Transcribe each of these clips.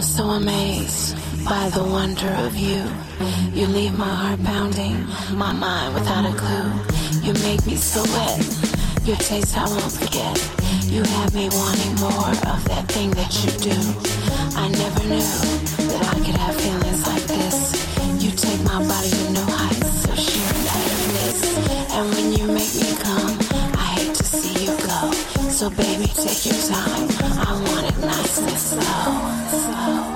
I'm so amazed by the wonder of you. You leave my heart pounding, my mind without a clue. You make me so wet, your taste I won't forget. You have me wanting more of that thing that you do. I never knew that I could have feelings like this. You take my body to new heights, so sheer and effortless. And when you make me come, I hate to see you go. So baby, take your time, I want it nice and slow.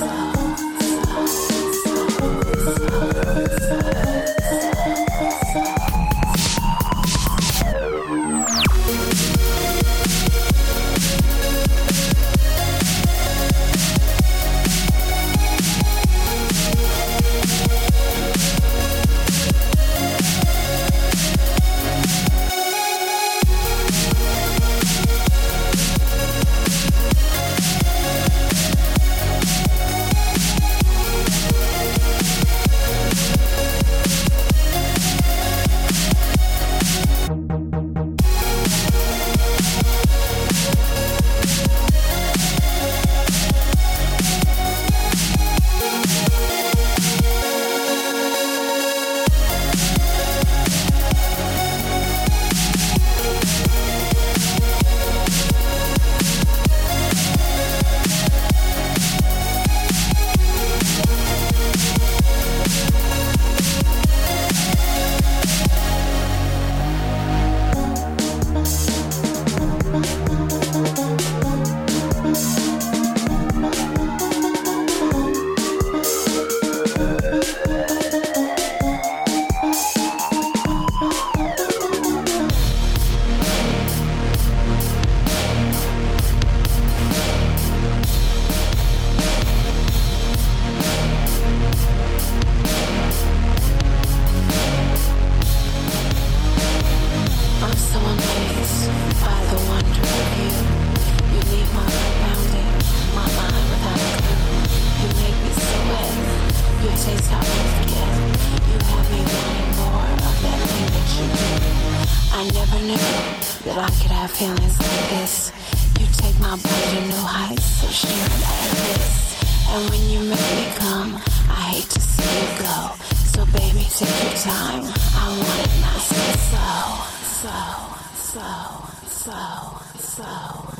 I never knew that I could have feelings like this. You take my body to new heights, so sheer and effortless. And when you make me come, I hate to see you go. So baby, take your time, I want it nice and slow. So.